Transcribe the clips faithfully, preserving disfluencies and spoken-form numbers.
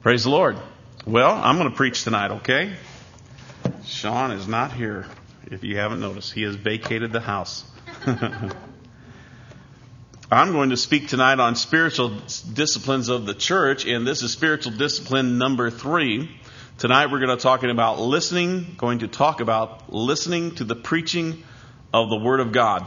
Praise the Lord. Well, I'm going to preach tonight, okay? Sean is not here, if you haven't noticed. He has vacated the house. I'm going to speak tonight on spiritual disciplines of the church, and this is spiritual discipline number three. Tonight we're going to talk about listening, going to talk about listening to the preaching of the Word of God.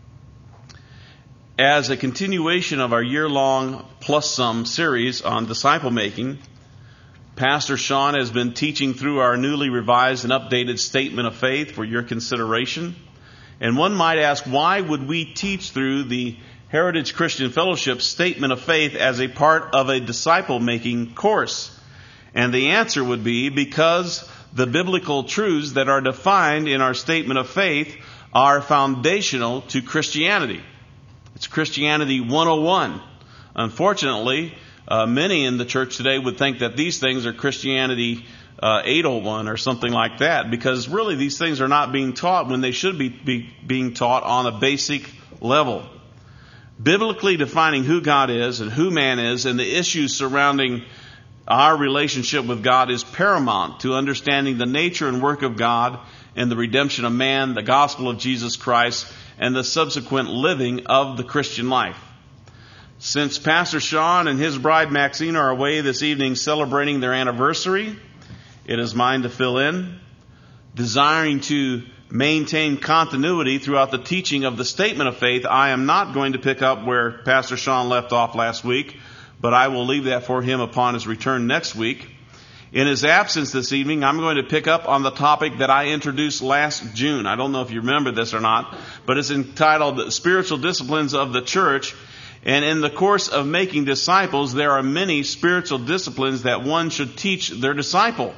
As a continuation of our year-long plus some series on disciple making, Pastor Sean has been teaching through our newly revised and updated Statement of Faith for your consideration. And one might ask, why would we teach through the Heritage Christian Fellowship Statement of Faith as a part of a disciple-making course? And the answer would be because the biblical truths that are defined in our Statement of Faith are foundational to Christianity. It's Christianity one oh one. Unfortunately, Uh, many in the church today would think that these things are Christianity uh, eight oh one or something like that, because really these things are not being taught when they should be, be being taught on a basic level. Biblically defining who God is and who man is and the issues surrounding our relationship with God is paramount to understanding the nature and work of God and the redemption of man, the gospel of Jesus Christ, and the subsequent living of the Christian life. Since Pastor Sean and his bride Maxine are away this evening celebrating their anniversary, it is mine to fill in. Desiring to maintain continuity throughout the teaching of the Statement of Faith, I am not going to pick up where Pastor Sean left off last week, but I will leave that for him upon his return next week. In his absence this evening, I'm going to pick up on the topic that I introduced last June. I don't know if you remember this or not, but it's entitled Spiritual Disciplines of the Church. And in the course of making disciples, there are many spiritual disciplines that one should teach their disciple.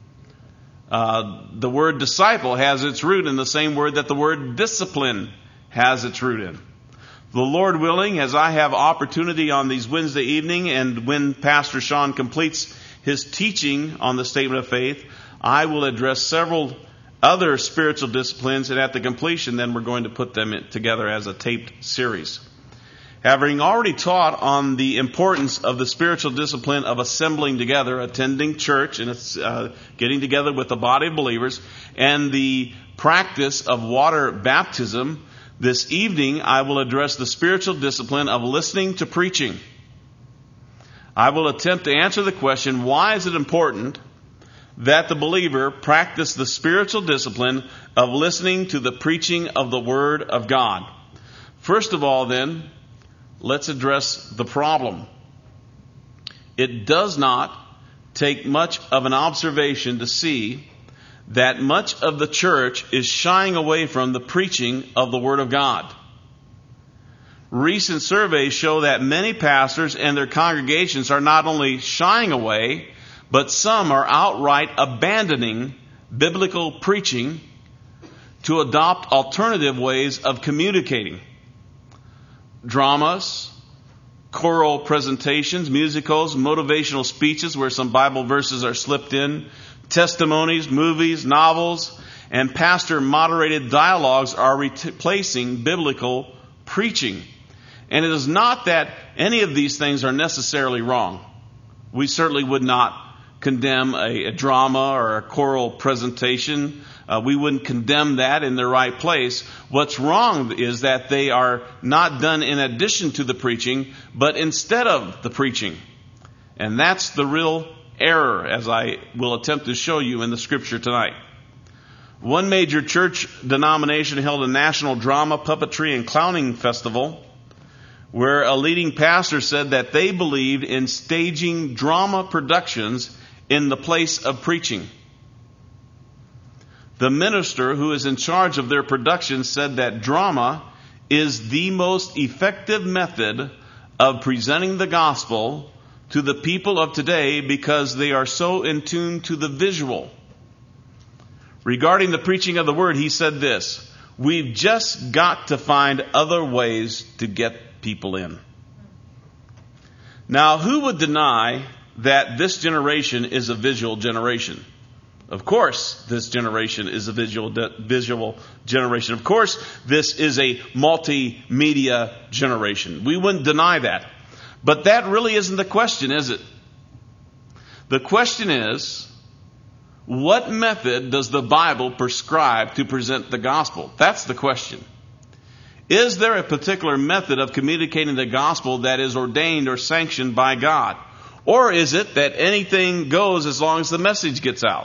Uh, the word disciple has its root in the same word that the word discipline has its root in. The Lord willing, as I have opportunity on these Wednesday evening, and when Pastor Sean completes his teaching on the Statement of Faith, I will address several other spiritual disciplines, and at the completion, then we're going to put them together as a taped series. Having already taught on the importance of the spiritual discipline of assembling together, attending church, and it's, uh, getting together with the body of believers, and the practice of water baptism, this evening I will address the spiritual discipline of listening to preaching. I will attempt to answer the question, why is it important that the believer practice the spiritual discipline of listening to the preaching of the Word of God? First of all, then, let's address the problem. It does not take much of an observation to see that much of the church is shying away from the preaching of the Word of God. Recent surveys show that many pastors and their congregations are not only shying away, but some are outright abandoning biblical preaching to adopt alternative ways of communicating. Dramas, choral presentations, musicals, motivational speeches where some Bible verses are slipped in, testimonies, movies, novels, and pastor-moderated dialogues are replacing biblical preaching. And it is not that any of these things are necessarily wrong. We certainly would not condemn a, a drama or a choral presentation. Uh, we wouldn't condemn that in the right place. What's wrong is that they are not done in addition to the preaching, but instead of the preaching. And that's the real error, as I will attempt to show you in the Scripture tonight. One major church denomination held a national drama, puppetry, and clowning festival where a leading pastor said that they believed in staging drama productions in the place of preaching. The minister who is in charge of their production said that drama is the most effective method of presenting the gospel to the people of today because they are so in tune to the visual. Regarding the preaching of the Word, he said this: we've just got to find other ways to get people in. Now, who would deny that this generation is a visual generation? Of course, this generation is a visual de- visual generation. Of course, this is a multimedia generation. We wouldn't deny that. But that really isn't the question, is it? The question is, what method does the Bible prescribe to present the gospel? That's the question. Is there a particular method of communicating the gospel that is ordained or sanctioned by God? Or is it that anything goes as long as the message gets out?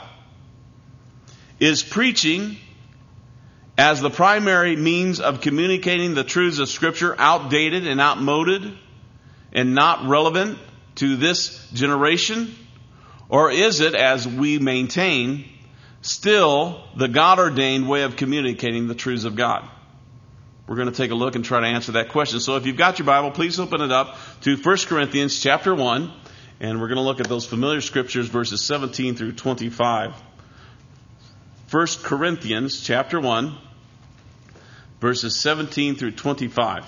Is preaching as the primary means of communicating the truths of Scripture outdated and outmoded and not relevant to this generation? Or is it, as we maintain, still the God-ordained way of communicating the truths of God? We're going to take a look and try to answer that question. So if you've got your Bible, please open it up to First Corinthians chapter one, and we're going to look at those familiar scriptures, verses seventeen through twenty-five. First Corinthians chapter one, verses seventeen through twenty-five.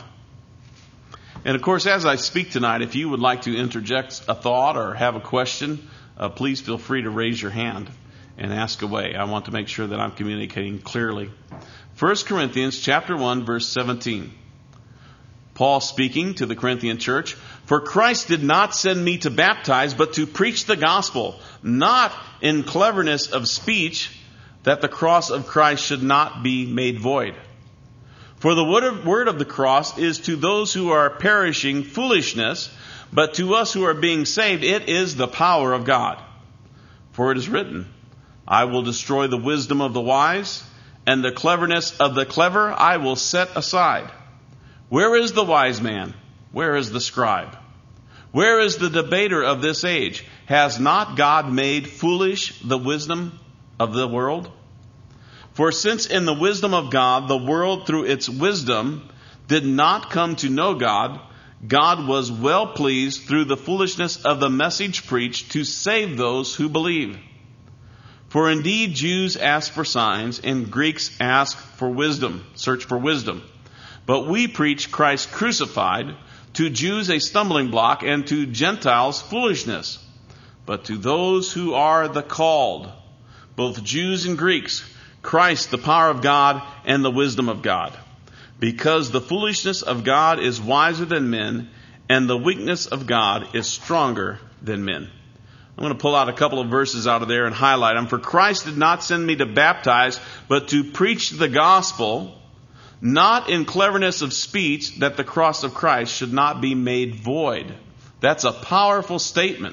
And of course, as I speak tonight, if you would like to interject a thought or have a question, uh, please feel free to raise your hand and ask away. I want to make sure that I'm communicating clearly. First Corinthians chapter one, verse seventeen. Paul speaking to the Corinthian church, "For Christ did not send me to baptize, but to preach the gospel, not in cleverness of speech, that the cross of Christ should not be made void. For the word of the cross is to those who are perishing foolishness, but to us who are being saved, it is the power of God. For it is written, I will destroy the wisdom of the wise, and the cleverness of the clever I will set aside. Where is the wise man? Where is the scribe? Where is the debater of this age? Has not God made foolish the wisdom of the world? For since in the wisdom of God, the world through its wisdom did not come to know God, God was well pleased through the foolishness of the message preached to save those who believe. For indeed Jews ask for signs, and Greeks ask for wisdom, search for wisdom. But we preach Christ crucified, to Jews a stumbling block, and to Gentiles foolishness. But to those who are the called, both Jews and Greeks, Christ the power of God and the wisdom of God. Because the foolishness of God is wiser than men, and the weakness of God is stronger than men." I'm going to pull out a couple of verses out of there and highlight them. "For Christ did not send me to baptize, but to preach the gospel, not in cleverness of speech, that the cross of Christ should not be made void." That's a powerful statement.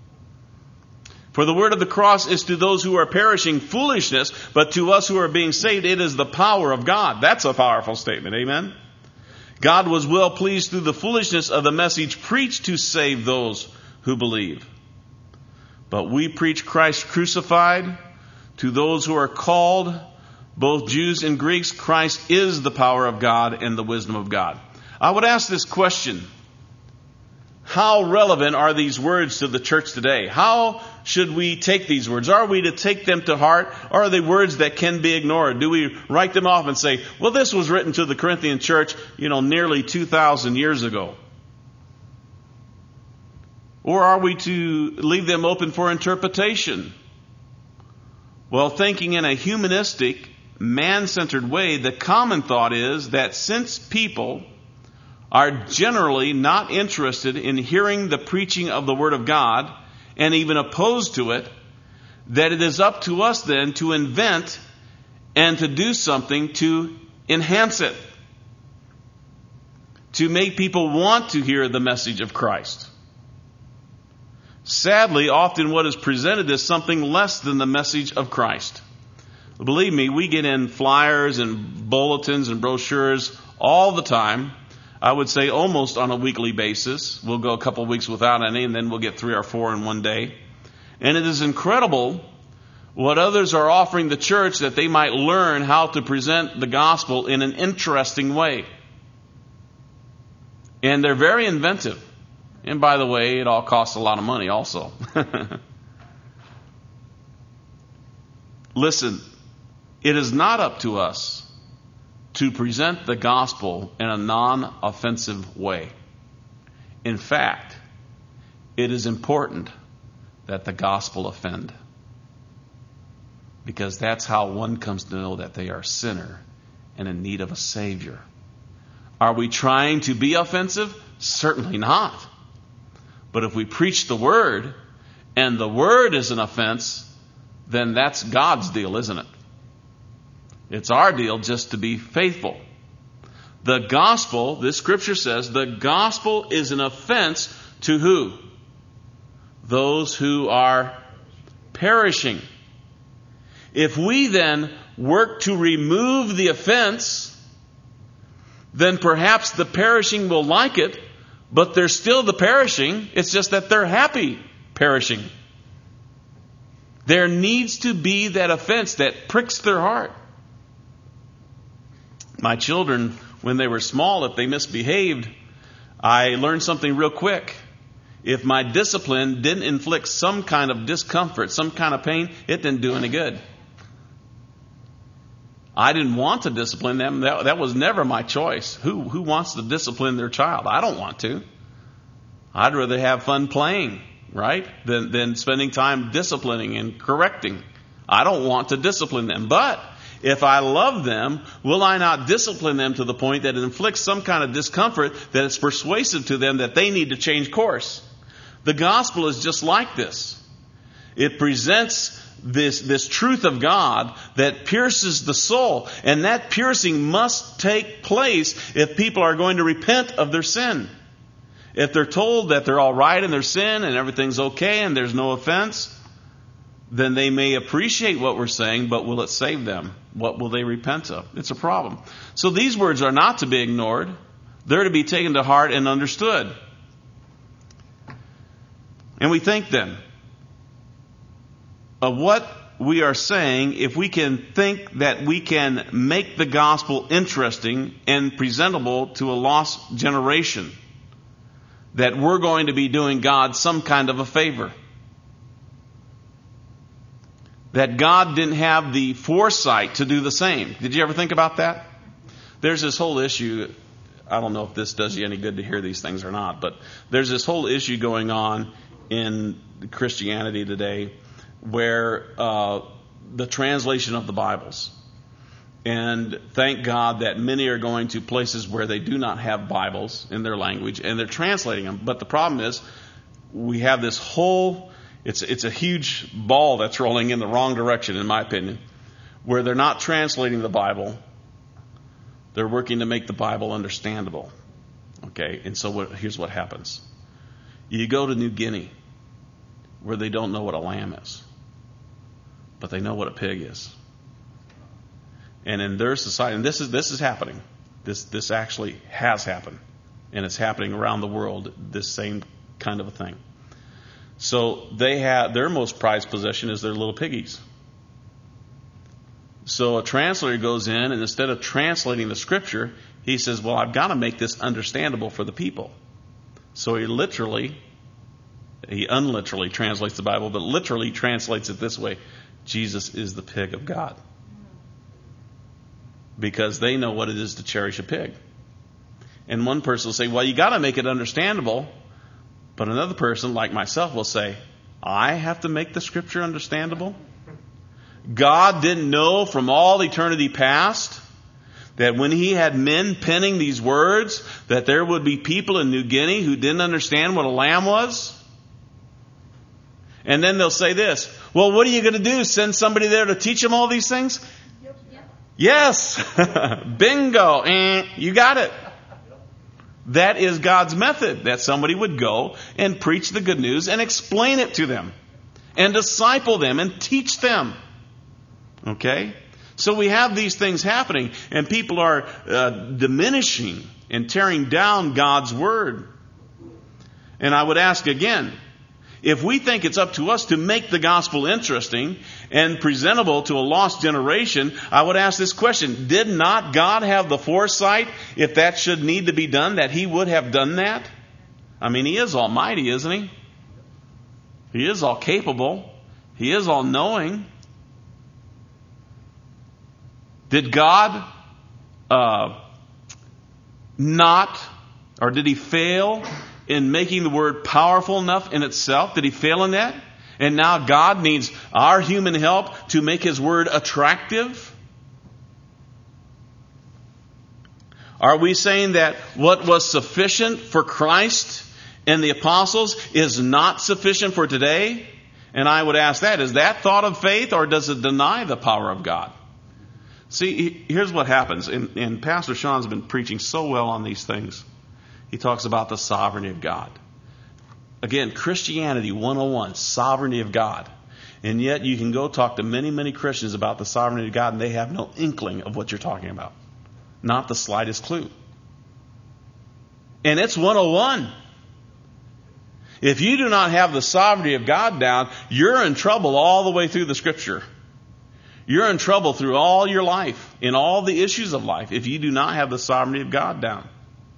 "For the word of the cross is to those who are perishing foolishness, but to us who are being saved, it is the power of God." That's a powerful statement. Amen. God was well pleased through the foolishness of the message preached to save those who believe. But we preach Christ crucified, to those who are called, both Jews and Greeks. Christ is the power of God and the wisdom of God. I would ask this question: how relevant are these words to the church today? How should we take these words? Are we to take them to heart? Or are they words that can be ignored? Do we write them off and say, well, this was written to the Corinthian church, you know, nearly two thousand years ago? Or are we to leave them open for interpretation? Well, thinking in a humanistic, man-centered way, the common thought is that since people are generally not interested in hearing the preaching of the Word of God, and even opposed to it, that it is up to us then to invent and to do something to enhance it, to make people want to hear the message of Christ. Sadly, often what is presented is something less than the message of Christ. Believe me, we get in flyers and bulletins and brochures all the time. I would say almost on a weekly basis. We'll go a couple of weeks without any, and then we'll get three or four in one day. And it is incredible what others are offering the church that they might learn how to present the gospel in an interesting way. And they're very inventive. And by the way, it all costs a lot of money also. Listen, it is not up to us to present the gospel in a non-offensive way. In fact, it is important that the gospel offend, because that's how one comes to know that they are a sinner and in need of a Savior. Are we trying to be offensive? Certainly not. But if we preach the word and the word is an offense, then that's God's deal, isn't it? It's our deal just to be faithful. The gospel, this scripture says, the gospel is an offense to who? Those who are perishing. If we then work to remove the offense, then perhaps the perishing will like it, but they're still the perishing. It's just that they're happy perishing. There needs to be that offense that pricks their heart. My children, when they were small, if they misbehaved, I learned something real quick. If my discipline didn't inflict some kind of discomfort, some kind of pain, it didn't do any good. I didn't want to discipline them. That, that was never my choice. Who, who wants to discipline their child? I don't want to. I'd rather have fun playing, right, than, than spending time disciplining and correcting. I don't want to discipline them. But if I love them, will I not discipline them to the point that it inflicts some kind of discomfort, that it's persuasive to them that they need to change course? The gospel is just like this. It presents this, this truth of God that pierces the soul. And that piercing must take place if people are going to repent of their sin. If they're told that they're all right in their sin and everything's okay and there's no offense, then they may appreciate what we're saying, but will it save them? What will they repent of? It's a problem. So these words are not to be ignored. They're to be taken to heart and understood. And we think then of what we are saying if we can think that we can make the gospel interesting and presentable to a lost generation, that we're going to be doing God some kind of a favor. That God didn't have the foresight to do the same. Did you ever think about that? There's this whole issue. I don't know if this does you any good to hear these things or not, but there's this whole issue going on in Christianity today where uh, the translation of the Bibles. And thank God that many are going to places where they do not have Bibles in their language, and they're translating them. But the problem is, we have this whole, it's it's a huge ball that's rolling in the wrong direction, in my opinion, where they're not translating the Bible. They're working to make the Bible understandable. Okay, and so what, here's what happens. You go to New Guinea, where they don't know what a lamb is, but they know what a pig is. And in their society, and this is this is happening. This this actually has happened, and it's happening around the world. This same kind of a thing. So they have their most prized possession is their little piggies. So a translator goes in, and instead of translating the scripture, he says, "Well, I've got to make this understandable for the people." So he literally, he unliterally translates the Bible, but literally translates it this way: Jesus is the pig of God. Because they know what it is to cherish a pig. And one person will say, well, you got to make it understandable. But another person, like myself, will say, I have to make the scripture understandable? God didn't know from all eternity past that when he had men penning these words, that there would be people in New Guinea who didn't understand what a lamb was? And then they'll say this, well, what are you going to do? Send somebody there to teach them all these things? Yes. Bingo. Eh, you got it. That is God's method, that somebody would go and preach the good news and explain it to them and disciple them and teach them. Okay? So we have these things happening, and people are uh, diminishing and tearing down God's word. And I would ask again, if we think it's up to us to make the gospel interesting and presentable to a lost generation, I would ask this question. Did not God have the foresight, if that should need to be done, that he would have done that? I mean, he is almighty, isn't he? He is all capable. He is all knowing. Did God uh, not, or did he fail in making the word powerful enough in itself? Did he fail in that? And now God needs our human help to make his word attractive? Are we saying that what was sufficient for Christ and the apostles is not sufficient for today? And I would ask that, is that thought of faith, or does it deny the power of God? See, here's what happens. And, and Pastor Sean's been preaching so well on these things. He talks about the sovereignty of God. Again, Christianity one oh one, sovereignty of God. And yet you can go talk to many, many Christians about the sovereignty of God, and they have no inkling of what you're talking about. Not the slightest clue. And it's one oh one. If you do not have the sovereignty of God down, you're in trouble all the way through the Scripture. You're in trouble through all your life, in all the issues of life, if you do not have the sovereignty of God down.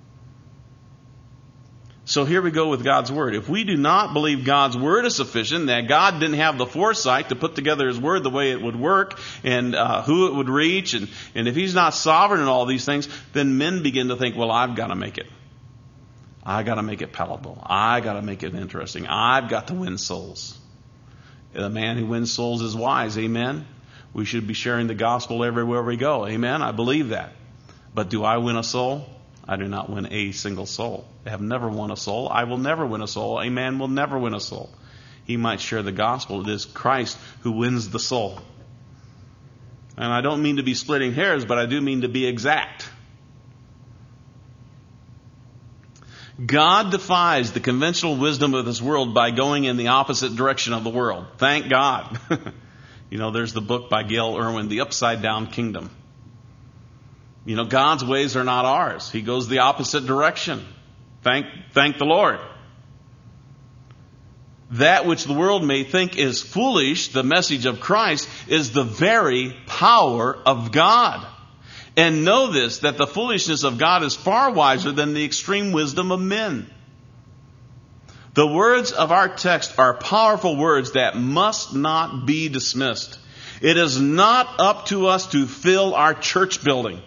So here we go with God's Word. If we do not believe God's Word is sufficient, that God didn't have the foresight to put together His Word the way it would work, and uh, who it would reach, and, and if He's not sovereign in all these things, then men begin to think, well, I've got to make it. I got to make it palatable. I got to make it interesting. I've got to win souls. The man who wins souls is wise. Amen. We should be sharing the gospel everywhere we go. Amen. I believe that. But do I win a soul? I do not win a single soul. I have never won a soul. I will never win a soul. A man will never win a soul. He might share the gospel. It is Christ who wins the soul. And I don't mean to be splitting hairs, but I do mean to be exact. God defies the conventional wisdom of this world by going in the opposite direction of the world. Thank God. You know, there's the book by Gail Irwin, The Upside Down Kingdom. You know, God's ways are not ours. He goes the opposite direction. Thank, thank the Lord. That which the world may think is foolish, the message of Christ, is the very power of God. And know this, that the foolishness of God is far wiser than the extreme wisdom of men. The words of our text are powerful words that must not be dismissed. It is not up to us to fill our church building,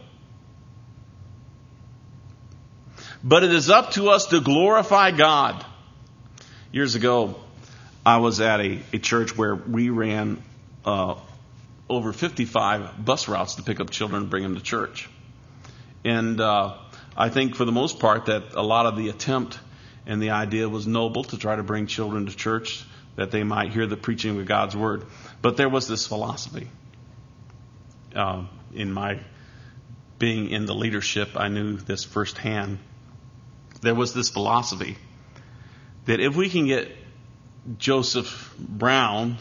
but it is up to us to glorify God. Years ago, I was at a, a church where we ran uh, over fifty-five bus routes to pick up children and bring them to church. And uh, I think for the most part that a lot of the attempt and the idea was noble, to try to bring children to church that they might hear the preaching of God's Word. But there was this philosophy. Uh, in my being in the leadership, I knew this firsthand. There was this philosophy that if we can get Joseph Brown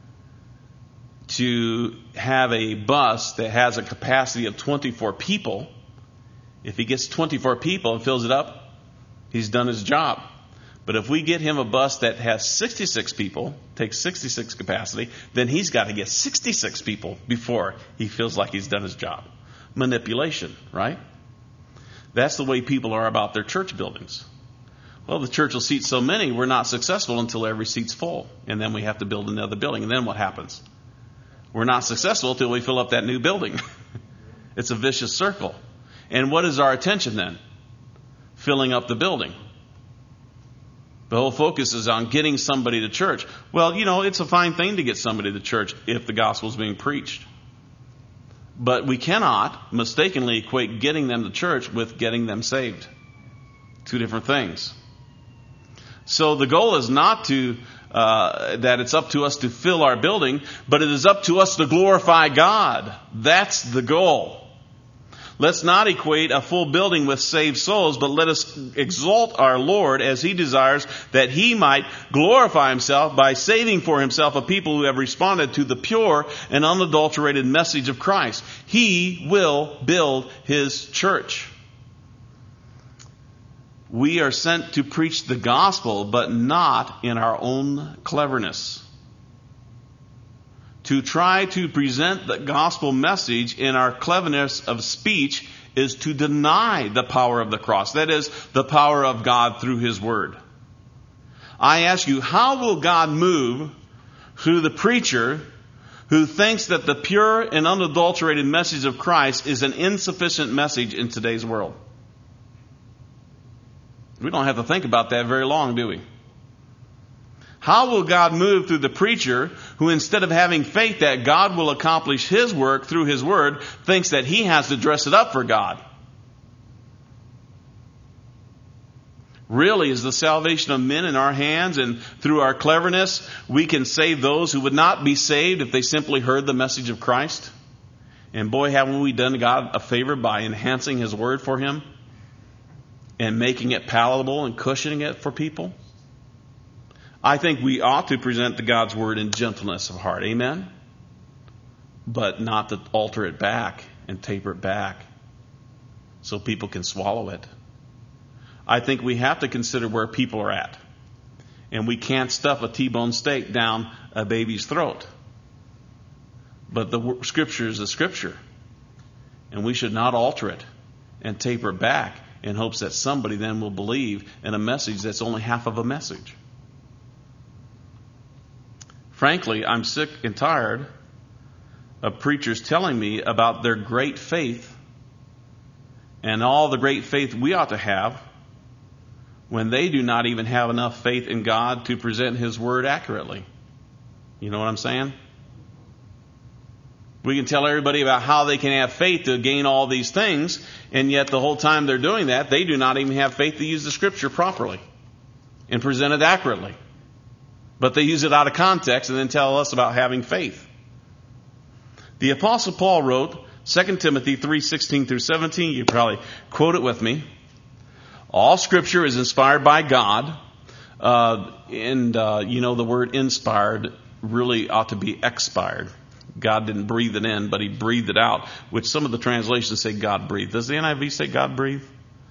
to have a bus that has a capacity of twenty-four people, if he gets twenty-four people and fills it up, he's done his job. But if we get him a bus that has sixty-six people, takes sixty-six capacity, then he's got to get sixty-six people before he feels like he's done his job. Manipulation, right? That's the way people are about their church buildings. Well, the church will seat so many, we're not successful until every seat's full. And then we have to build another building. And then what happens? We're not successful until we fill up that new building. It's a vicious circle. And what is our attention then? Filling up the building. The whole focus is on getting somebody to church. Well, you know, it's a fine thing to get somebody to church if the gospel is being preached. But we cannot mistakenly equate getting them to church with getting them saved. Two different things. So the goal is not to uh, that it's up to us to fill our building, but it is up to us to glorify God. That's the goal. Let's not equate a full building with saved souls, but let us exalt our Lord as He desires that He might glorify Himself by saving for Himself a people who have responded to the pure and unadulterated message of Christ. He will build His church. We are sent to preach the gospel, but not in our own cleverness. To try to present the gospel message in our cleverness of speech is to deny the power of the cross. That is, the power of God through His Word. I ask you, how will God move through the preacher who thinks that the pure and unadulterated message of Christ is an insufficient message in today's world? We don't have to think about that very long, do we? How will God move through the preacher who, instead of having faith that God will accomplish His work through His Word, thinks that he has to dress it up for God? Really, is the salvation of men in our hands, and through our cleverness, we can save those who would not be saved if they simply heard the message of Christ? And boy, haven't we done God a favor by enhancing His Word for Him and making it palatable and cushioning it for people? I think we ought to present the God's Word in gentleness of heart. Amen? But not to alter it back and taper it back so people can swallow it. I think we have to consider where people are at. And we can't stuff a T-bone steak down a baby's throat. But the Scripture is the Scripture. And we should not alter it and taper it back in hopes that somebody then will believe in a message that's only half of a message. Frankly, I'm sick and tired of preachers telling me about their great faith and all the great faith we ought to have when they do not even have enough faith in God to present His Word accurately. You know what I'm saying? We can tell everybody about how they can have faith to gain all these things, and yet the whole time they're doing that, they do not even have faith to use the Scripture properly and present it accurately. But they use it out of context and then tell us about having faith. The Apostle Paul wrote, Second Timothy three sixteen through seventeen, you probably quote it with me. All Scripture is inspired by God, uh, and uh, you know the word inspired really ought to be expired. God didn't breathe it in, but He breathed it out, which some of the translations say God breathed. Does the N I V say God breathed?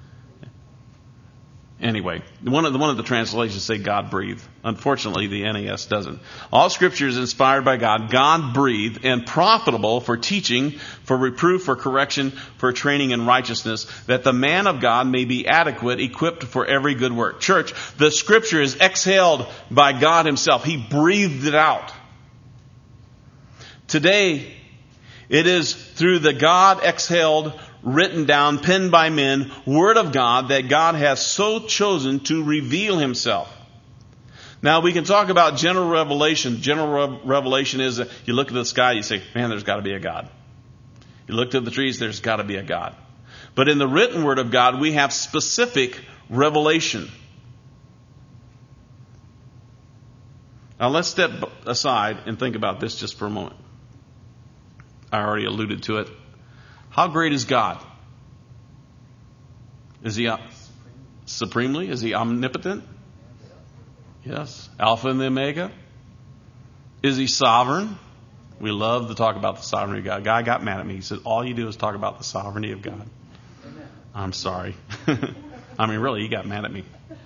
Anyway, one of the, one of the translations say God breathed. Unfortunately, the N A S doesn't. All Scripture is inspired by God, God breathed, and profitable for teaching, for reproof, for correction, for training in righteousness, that the man of God may be adequate, equipped for every good work. Church, the Scripture is exhaled by God Himself. He breathed it out. Today, it is through the God exhaled, written down, penned by men, Word of God that God has so chosen to reveal Himself. Now, we can talk about general revelation. General re- revelation is that you look at the sky, you say, man, there's got to be a God. You look at the trees, there's got to be a God. But in the written Word of God, we have specific revelation. Now, let's step aside and think about this just for a moment. I already alluded to it. How great is God? Is He supremely? Is He omnipotent? Yes. Alpha and the Omega? Is He sovereign? We love to talk about the sovereignty of God. A guy got mad at me. He said, all you do is talk about the sovereignty of God. Amen. I'm sorry. I mean, really, he got mad at me.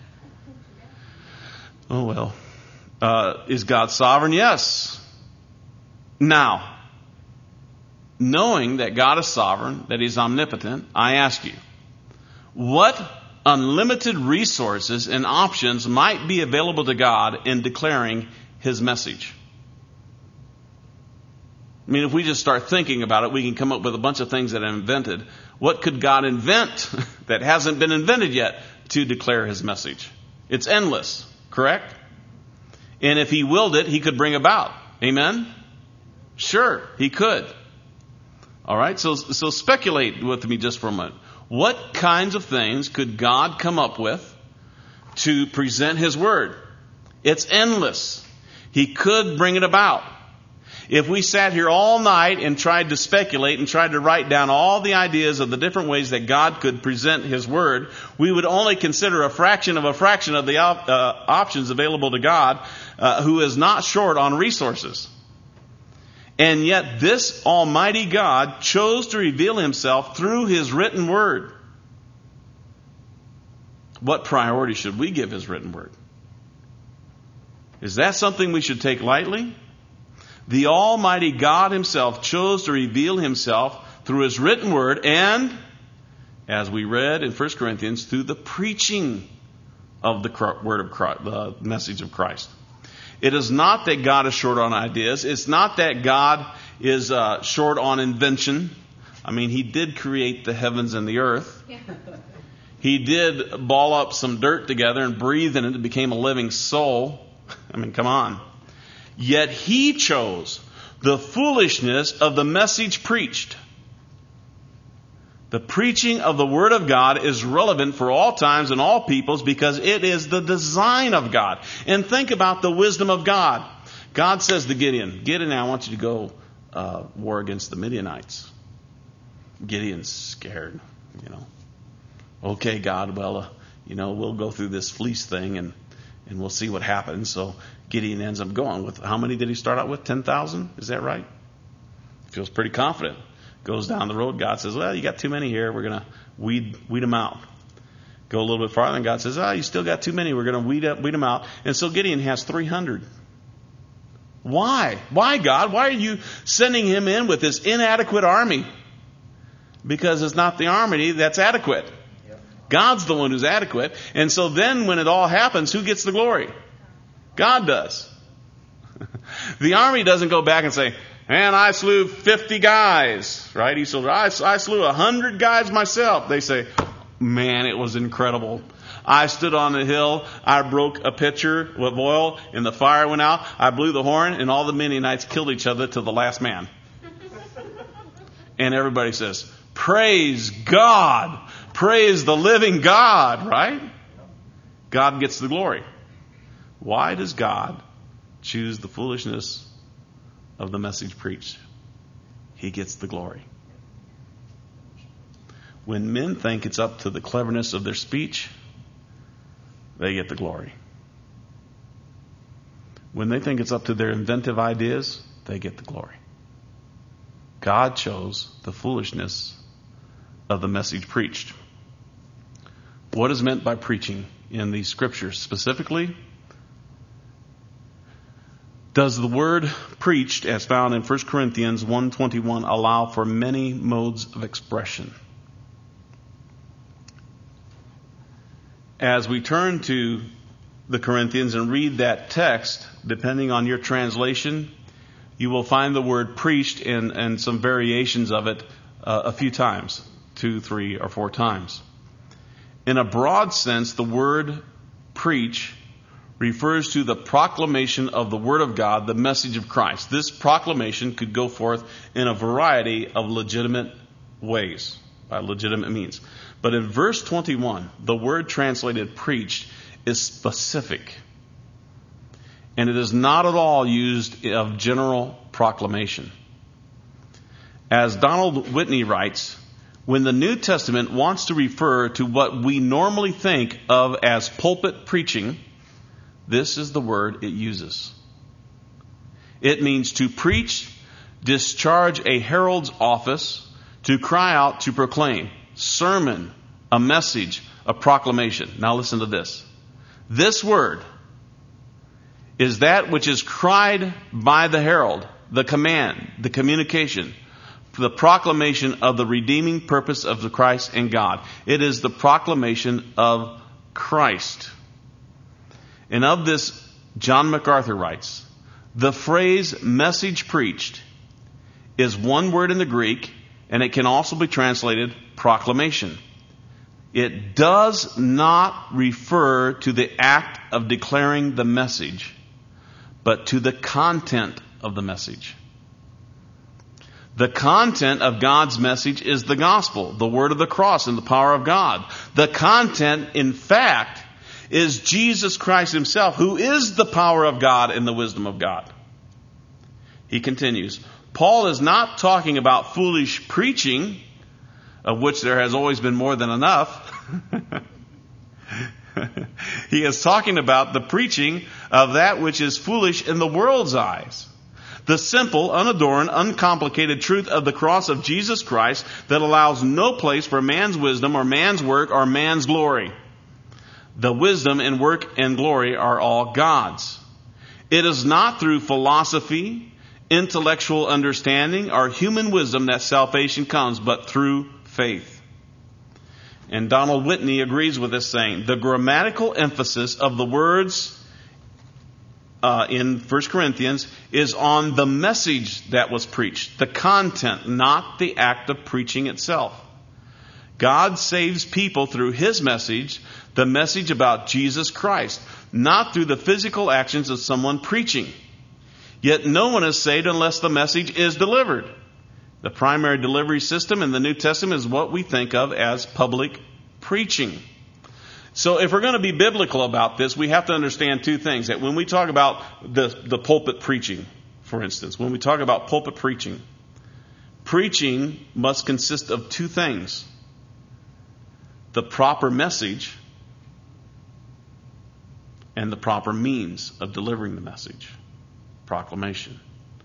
Oh, well. Uh, is God sovereign? Yes. Now, knowing that God is sovereign, that He's omnipotent, I ask you, what unlimited resources and options might be available to God in declaring His message? I mean, if we just start thinking about it, we can come up with a bunch of things that are invented. What could God invent that hasn't been invented yet to declare His message? It's endless, correct? And if He willed it, He could bring about. Amen? Sure, He could. All right, so so speculate with me just for a moment. What kinds of things could God come up with to present His Word? It's endless. He could bring it about. If we sat here all night and tried to speculate and tried to write down all the ideas of the different ways that God could present His Word, we would only consider a fraction of a fraction of the op- uh, options available to God, uh, who is not short on resources. And yet this Almighty God chose to reveal Himself through His written Word. What priority should we give His written Word? Is that something we should take lightly? The Almighty God Himself chose to reveal Himself through His written Word and, as we read in First Corinthians, through the preaching of the Word of Christ, the message of Christ. It is not that God is short on ideas. It's not that God is uh, short on invention. I mean, He did create the heavens and the earth. Yeah. He did ball up some dirt together and breathe in it. It became a living soul. I mean, come on. Yet He chose the foolishness of the message preached The preaching of the Word of God is relevant for all times and all peoples because it is the design of God. And think about the wisdom of God. God says to Gideon, Gideon, I want you to go uh, war against the Midianites. Gideon's scared, you know. Okay, God, well, uh, you know, we'll go through this fleece thing and, and we'll see what happens. So Gideon ends up going with, how many did he start out with? ten thousand? Is that right? Feels pretty confident. Goes down the road. God says, well, you got too many here. We're going to weed weed them out. Go a little bit farther, and God says, oh, you still got too many. We're going to weed up, weed them out. And so Gideon has three hundred. Why? Why, God? Why are you sending him in with this inadequate army? Because it's not the army that's adequate. God's the one who's adequate. And so then when it all happens, who gets the glory? God does. The army doesn't go back and say, and I slew fifty guys, right? He said, I, I slew one hundred guys myself. They say, man, it was incredible. I stood on the hill. I broke a pitcher with oil and the fire went out. I blew the horn and all the Midianites killed each other to the last man. And everybody says, praise God. Praise the living God, right? God gets the glory. Why does God choose the foolishness of the message preached? He gets the glory. When men think it's up to the cleverness of their speech, they get the glory. When they think it's up to their inventive ideas, they get the glory. God chose the foolishness of the message preached. What is meant by preaching in these scriptures? Specifically, does the word preached, as found in First Corinthians one twenty-one, allow for many modes of expression? As we turn to the Corinthians and read that text, depending on your translation, you will find the word preached and, and some variations of it uh, a few times, two, three, or four times. In a broad sense, the word preach refers to the proclamation of the Word of God, the message of Christ. This proclamation could go forth in a variety of legitimate ways, by legitimate means. But in verse twenty-one, the word translated preached is specific. And it is not at all used of general proclamation. As Donald Whitney writes, when the New Testament wants to refer to what we normally think of as pulpit preaching, this is the word it uses. It means to preach, discharge a herald's office, to cry out, to proclaim, sermon, a message, a proclamation. Now listen to this. This word is that which is cried by the herald, the command, the communication, the proclamation of the redeeming purpose of the Christ and God. It is the proclamation of Christ. And of this, John MacArthur writes, the phrase message preached is one word in the Greek, and it can also be translated proclamation. It does not refer to the act of declaring the message, but to the content of the message. The content of God's message is the gospel, the word of the cross and the power of God. The content, in fact, is Jesus Christ himself, who is the power of God and the wisdom of God. He continues, Paul is not talking about foolish preaching, of which there has always been more than enough. He is talking about the preaching of that which is foolish in the world's eyes. The simple, unadorned, uncomplicated truth of the cross of Jesus Christ that allows no place for man's wisdom or man's work or man's glory. The wisdom and work and glory are all God's. It is not through philosophy, intellectual understanding, or human wisdom that salvation comes, but through faith. And Donald Whitney agrees with this saying. The grammatical emphasis of the words uh, in First Corinthians is on the message that was preached, the content, not the act of preaching itself. God saves people through his message, the message about Jesus Christ, not through the physical actions of someone preaching. Yet no one is saved unless the message is delivered. The primary delivery system in the New Testament is what we think of as public preaching. So if we're going to be biblical about this, we have to understand two things. That when we talk about the, the pulpit preaching, for instance, when we talk about pulpit preaching, preaching must consist of two things. The proper message and the proper means of delivering the message. Proclamation.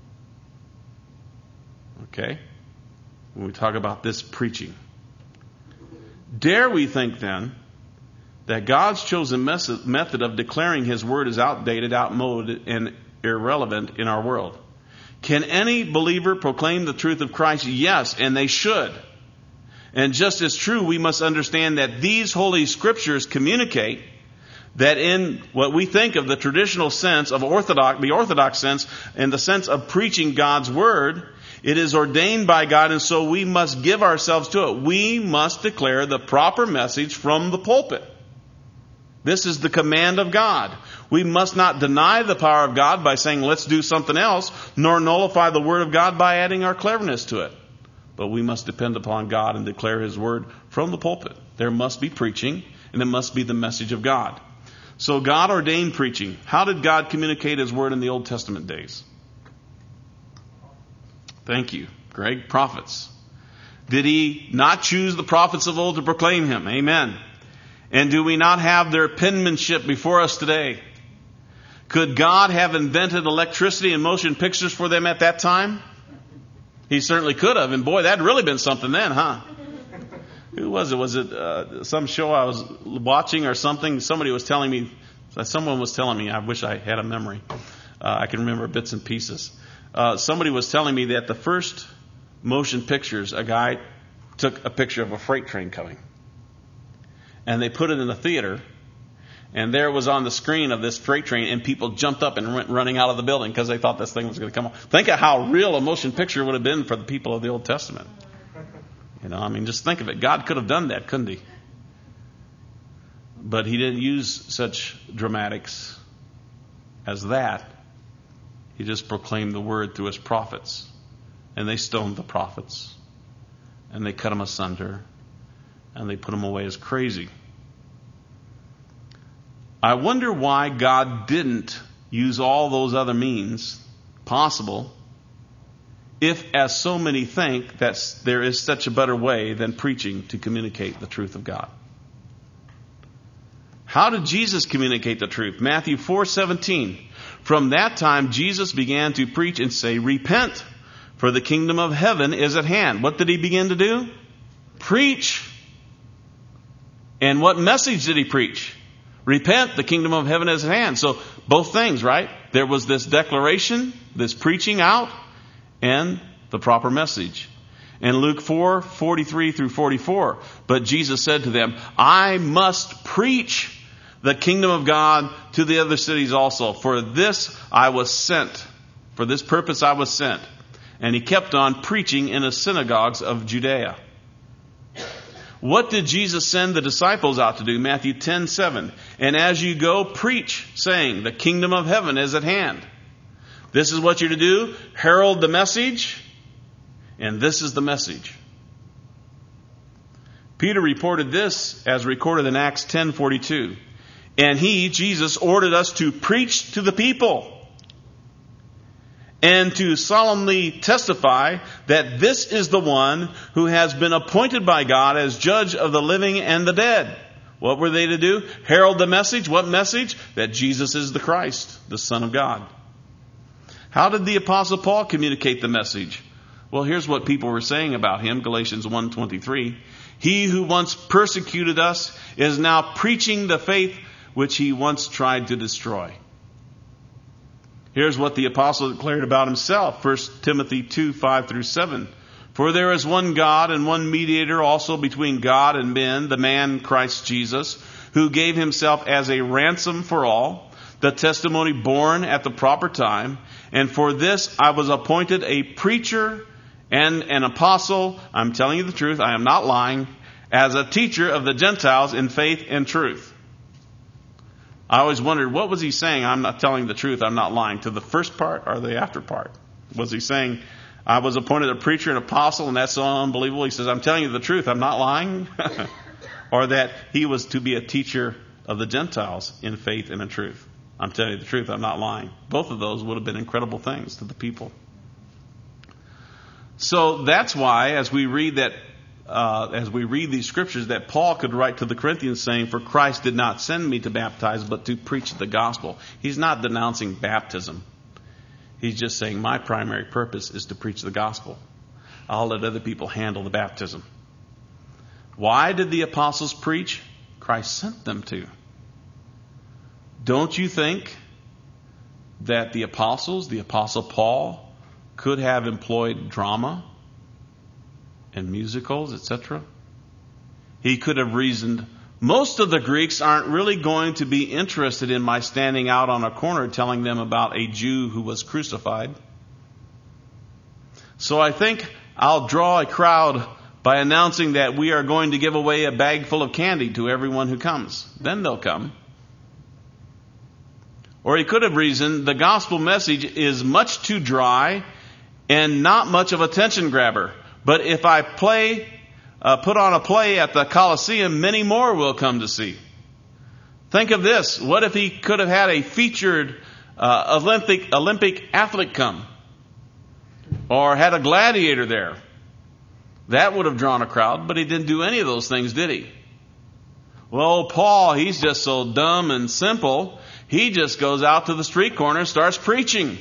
Okay? When we talk about this preaching. Dare we think then that God's chosen method of declaring His Word is outdated, outmoded, and irrelevant in our world? Can any believer proclaim the truth of Christ? Yes, and they should. And just as true, we must understand that these Holy Scriptures communicate that in what we think of the traditional sense of orthodox, the orthodox sense, in the sense of preaching God's Word, it is ordained by God, and so we must give ourselves to it. We must declare the proper message from the pulpit. This is the command of God. We must not deny the power of God by saying, let's do something else, nor nullify the Word of God by adding our cleverness to it. But we must depend upon God and declare His Word from the pulpit. There must be preaching, and it must be the message of God. So God ordained preaching. How did God communicate His Word in the Old Testament days? Thank you, Greg. Prophets. Did He not choose the prophets of old to proclaim Him? Amen. And do we not have their penmanship before us today? Could God have invented electricity and motion pictures for them at that time? He certainly could have. And boy, that'd really been something then, huh? Who was it? Was it uh, some show I was watching or something? Somebody was telling me, someone was telling me, I wish I had a memory. Uh, I can remember bits and pieces. Uh, somebody was telling me that the first motion pictures, a guy took a picture of a freight train coming. And they put it in the theater. And there it was on the screen of this freight train, and people jumped up and went running out of the building because they thought this thing was going to come on. Think of how real a motion picture would have been for the people of the Old Testament. You know, I mean, just think of it. God could have done that, couldn't He? But He didn't use such dramatics as that. He just proclaimed the Word through His prophets. And they stoned the prophets. And they cut them asunder. And they put them away as crazy. I wonder why God didn't use all those other means possible, if, as so many think, that there is such a better way than preaching to communicate the truth of God. How did Jesus communicate the truth? Matthew four seventeen. From that time, Jesus began to preach and say, repent, for the kingdom of heaven is at hand. What did He begin to do? Preach. And what message did He preach? Repent, the kingdom of heaven is at hand. So both things, right? There was this declaration, this preaching out, and the proper message. In Luke four forty-three through forty-four, but Jesus said to them, I must preach the kingdom of God to the other cities also. For this I was sent. For this purpose I was sent. And He kept on preaching in the synagogues of Judea. What did Jesus send the disciples out to do? Matthew ten seven. And as you go, preach, saying, the kingdom of heaven is at hand. This is what you're to do. Herald the message. And this is the message. Peter reported this as recorded in Acts ten forty-two. And He, Jesus, ordered us to preach to the people and to solemnly testify that this is the one who has been appointed by God as judge of the living and the dead. What were they to do? Herald the message. What message? That Jesus is the Christ, the Son of God. How did the Apostle Paul communicate the message? Well, here's what people were saying about him. Galatians one twenty-three. He who once persecuted us is now preaching the faith which he once tried to destroy. Here's what the apostle declared about himself. First Timothy two five through seven. For there is one God and one mediator also between God and men, the man Christ Jesus, who gave Himself as a ransom for all, the testimony born at the proper time. And for this I was appointed a preacher and an apostle. I'm telling you the truth, I am not lying. As a teacher of the Gentiles in faith and truth. I always wondered, what was he saying? I'm not telling the truth, I'm not lying. To the first part or the after part? Was he saying, I was appointed a preacher and apostle, and that's so unbelievable. He says, I'm telling you the truth. I'm not lying. Or that he was to be a teacher of the Gentiles in faith and in truth. I'm telling you the truth. I'm not lying. Both of those would have been incredible things to the people. So that's why, as we read that, uh, as we read these scriptures, that Paul could write to the Corinthians saying, "For Christ did not send me to baptize, but to preach the gospel." He's not denouncing baptism. He's just saying, my primary purpose is to preach the gospel. I'll let other people handle the baptism. Why did the apostles preach? Christ sent them to. Don't you think that the apostles, the apostle Paul, could have employed drama and musicals, et cetera? He could have reasoned, most of the Greeks aren't really going to be interested in my standing out on a corner telling them about a Jew who was crucified. So I think I'll draw a crowd by announcing that we are going to give away a bag full of candy to everyone who comes. Then they'll come. Or he could have reasoned, the gospel message is much too dry and not much of a attention grabber. But if I play, uh, put on a play at the Colosseum, many more will come to see. Think of this. What if he could have had a featured uh, Olympic, Olympic athlete come? Or had a gladiator there? That would have drawn a crowd, but he didn't do any of those things, did he? Well, Paul, he's just so dumb and simple. He just goes out to the street corner and starts preaching.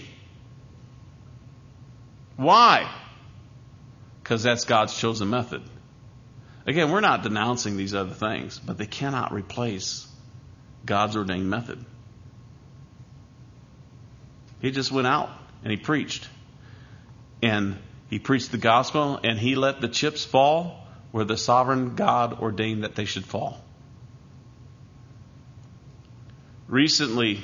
Why? Because that's God's chosen method. Again, we're not denouncing these other things, but they cannot replace God's ordained method. He just went out and he preached. And he preached the gospel, and he let the chips fall where the sovereign God ordained that they should fall. Recently,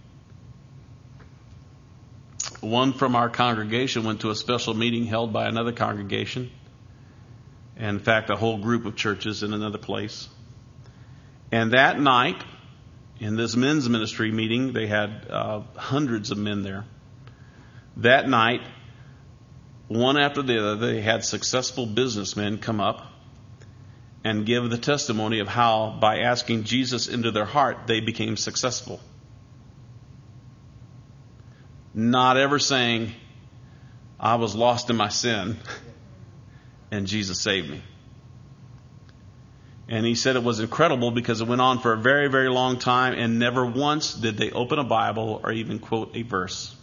one from our congregation went to a special meeting held by another congregation. In fact, a whole group of churches in another place. And that night, in this men's ministry meeting, they had uh, hundreds of men there. That night, one after the other, they had successful businessmen come up and give the testimony of how, by asking Jesus into their heart, they became successful. Not ever saying, I was lost in my sin and Jesus saved me. And he said it was incredible because it went on for a very, very long time, and never once did they open a Bible or even quote a verse.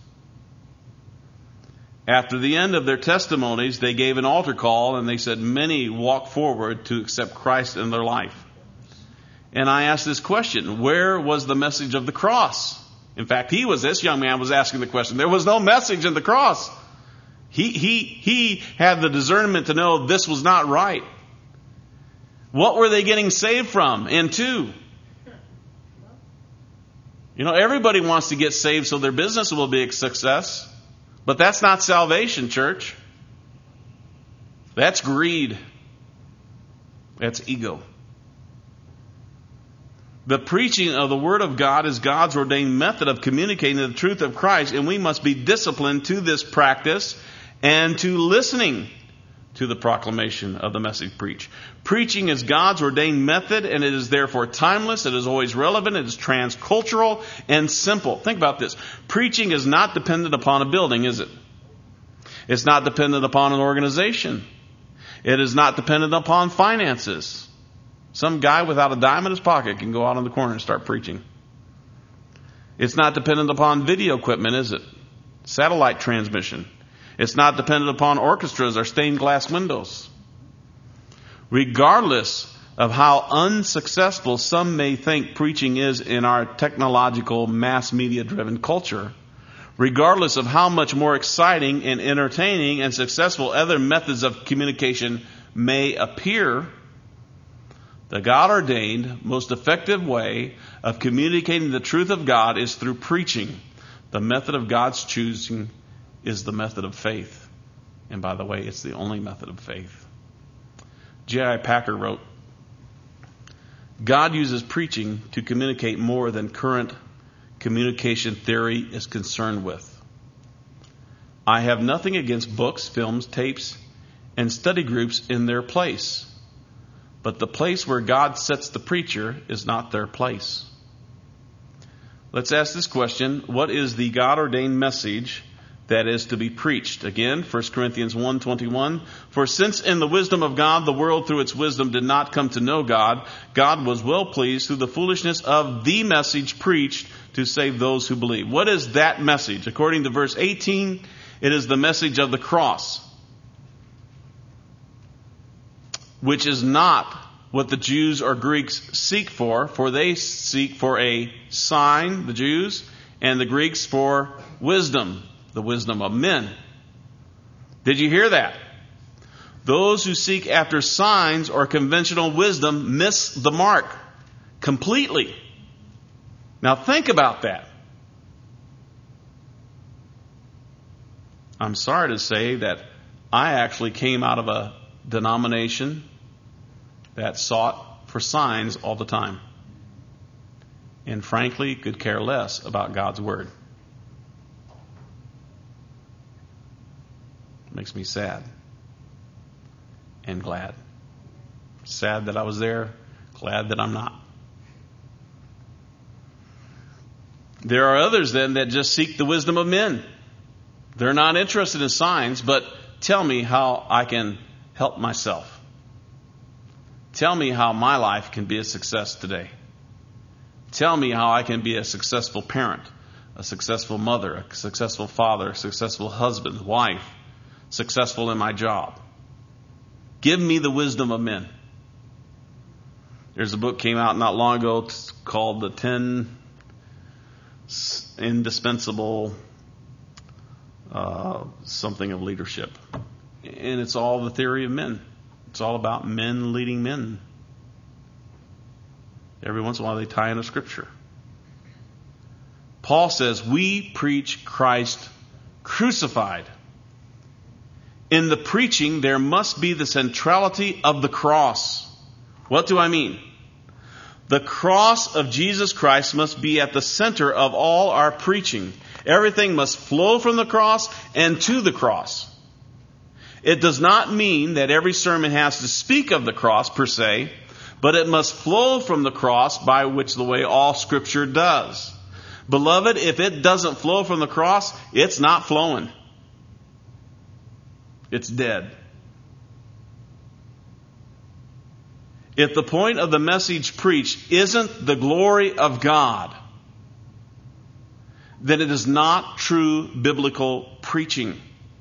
After the end of their testimonies, they gave an altar call, and they said many walked forward to accept Christ in their life. And I asked this question, where was the message of the cross? In fact, he was, this young man was asking the question. There was no message in the cross. He, he, he had the discernment to know this was not right. What were they getting saved from and to? You know, everybody wants to get saved so their business will be a success. But that's not salvation, church. That's greed. That's ego. The preaching of the Word of God is God's ordained method of communicating the truth of Christ, and we must be disciplined to this practice and to listening to the proclamation of the message preached. Preaching is God's ordained method, and it is therefore timeless, it is always relevant, it is transcultural and simple. Think about this. Preaching is not dependent upon a building, is it? It's not dependent upon an organization. It is not dependent upon finances. Some guy without a dime in his pocket can go out on the corner and start preaching. It's not dependent upon video equipment, is it? Satellite transmission. It's not dependent upon orchestras or stained glass windows. Regardless of how unsuccessful some may think preaching is in our technological, mass media driven culture, regardless of how much more exciting and entertaining and successful other methods of communication may appear, the God-ordained, most effective way of communicating the truth of God is through preaching. The method of God's choosing is the method of faith. And by the way, it's the only method of faith. J I Packer wrote, God uses preaching to communicate more than current communication theory is concerned with. I have nothing against books, films, tapes, and study groups in their place. But the place where God sets the preacher is not their place. Let's ask this question. What is the God-ordained message that is to be preached? Again, First Corinthians one twenty-one. For since in the wisdom of God, the world through its wisdom did not come to know God, God was well pleased through the foolishness of the message preached to save those who believe. What is that message? According to verse eighteen, it is the message of the cross, which is not what the Jews or Greeks seek for, for they seek for a sign, the Jews, and the Greeks for wisdom, the wisdom of men. Did you hear that? Those who seek after signs or conventional wisdom miss the mark completely. Now think about that. I'm sorry to say that I actually came out of a denomination that sought for signs all the time. And frankly, could care less about God's Word. Makes me sad and glad. Sad that I was there, glad that I'm not. There are others then that just seek the wisdom of men. They're not interested in signs, but tell me how I can help myself. Tell me how my life can be a success today. Tell me how I can be a successful parent, a successful mother, a successful father, a successful husband, wife, successful in my job. Give me the wisdom of men. There's a book came out not long ago called The Ten Indispensable uh, something of leadership. And it's all the theory of men. It's all about men leading men. Every once in a while they tie in a scripture. Paul says, we preach Christ crucified. In the preaching, there must be the centrality of the cross. What do I mean? The cross of Jesus Christ must be at the center of all our preaching. Everything must flow from the cross and to the cross. It does not mean that every sermon has to speak of the cross per se, but it must flow from the cross, by which the way all Scripture does. Beloved, if it doesn't flow from the cross, it's not flowing. It's dead. If the point of the message preached isn't the glory of God, then it is not true biblical preaching.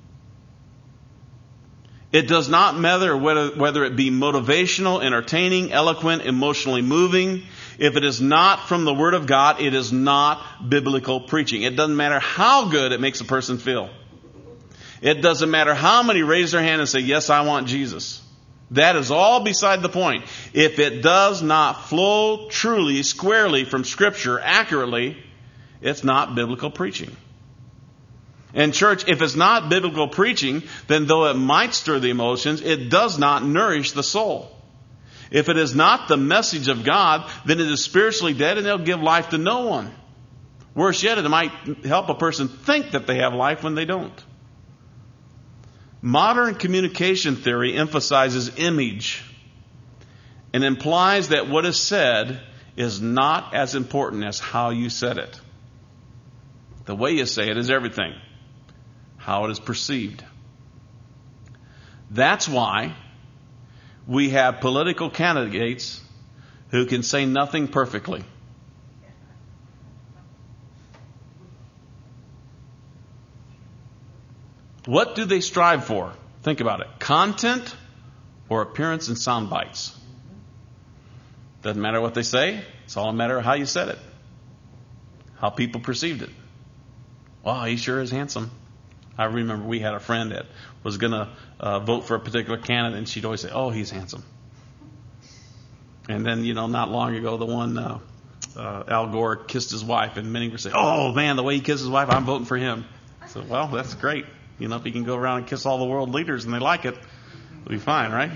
It does not matter whether, whether it be motivational, entertaining, eloquent, emotionally moving. If it is not from the Word of God, it is not biblical preaching. It doesn't matter how good it makes a person feel. It doesn't matter how many raise their hand and say, yes, I want Jesus. That is all beside the point. If it does not flow truly, squarely from Scripture, accurately, it's not biblical preaching. And church, if it's not biblical preaching, then though it might stir the emotions, it does not nourish the soul. If it is not the message of God, then it is spiritually dead and it'll give life to no one. Worse yet, it might help a person think that they have life when they don't. Modern communication theory emphasizes image and implies that what is said is not as important as how you said it. The way you say it is everything. How it is perceived. That's why we have political candidates who can say nothing perfectly. What do they strive for? Think about it. Content or appearance and sound bites? Doesn't matter what they say. It's all a matter of how you said it. How people perceived it. Wow, he sure is handsome. I remember we had a friend that was going to uh, vote for a particular candidate, and she'd always say, oh, he's handsome. And then, you know, not long ago, the one, uh, uh, Al Gore kissed his wife, and many were saying, oh, man, the way he kissed his wife, I'm voting for him. So, well, that's great. You know, if he can go around and kiss all the world leaders and they like it, it'll be fine, right?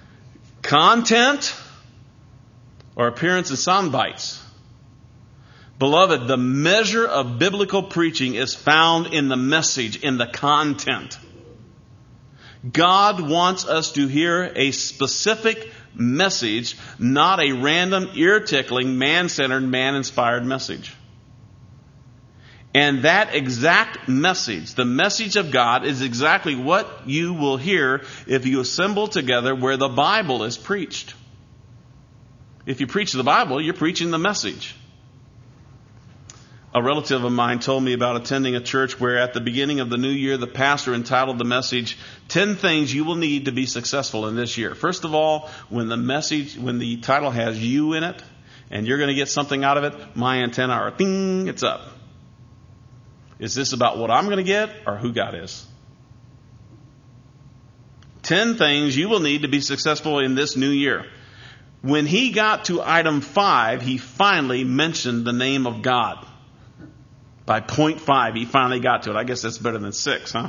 Content or appearance and sound bites? Beloved, the measure of biblical preaching is found in the message, in the content. God wants us to hear a specific message, not a random, ear-tickling, man-centered, man-inspired message. And that exact message, the message of God, is exactly what you will hear if you assemble together where the Bible is preached. If you preach the Bible, you're preaching the message. A relative of mine told me about attending a church where at the beginning of the new year, the pastor entitled the message, ten things you will need to be successful in this year. First of all, when the message, when the title has you in it, and you're going to get something out of it, my antenna are ding, it's up. Is this about what I'm going to get or who God is? Ten things you will need to be successful in this new year. When he got to item five, he finally mentioned the name of God. By point five, he finally got to it. I guess that's better than six, huh?